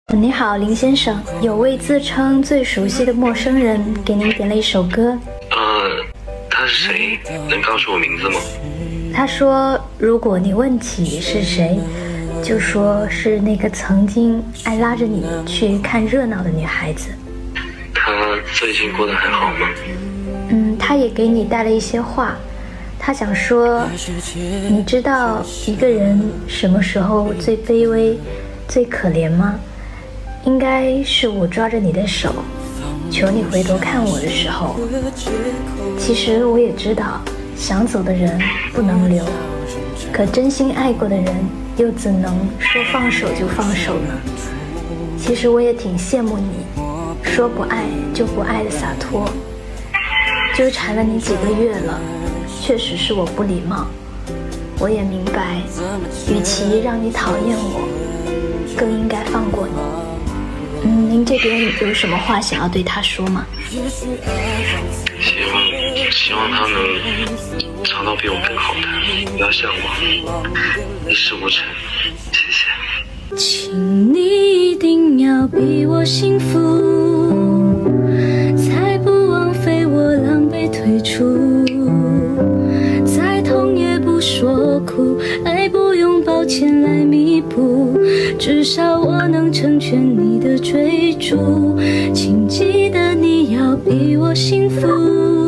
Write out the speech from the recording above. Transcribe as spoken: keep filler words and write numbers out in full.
你好，林先生，有位自称最熟悉的陌生人给您点了一首歌。 呃，他是谁？能告诉我名字吗？ 他说，如果你问起是谁，就说是那个曾经爱拉着你去看热闹的女孩子。 他最近过得还好吗？ 嗯，他也给你带了一些话。他想说，你知道一个人什么时候最卑微、最可怜吗？应该是我抓着你的手，求你回头看我的时候。其实我也知道，想走的人不能留，可真心爱过的人又怎能说放手就放手呢？其实我也挺羡慕你说不爱就不爱的洒脱。纠缠了你几个月了，确实是我不礼貌。我也明白，与其让你讨厌我，更应该放过你。嗯，您这边有什么话想要对他说吗？ 希望希望他能找到比我更好的，不要像我一事无成。谢谢。 请你一定要比我幸福，才不枉费我狼狈退出。再痛也不说苦，爱不用抱歉来弥补，至少我能成全你的追逐。请记得你要比我幸福。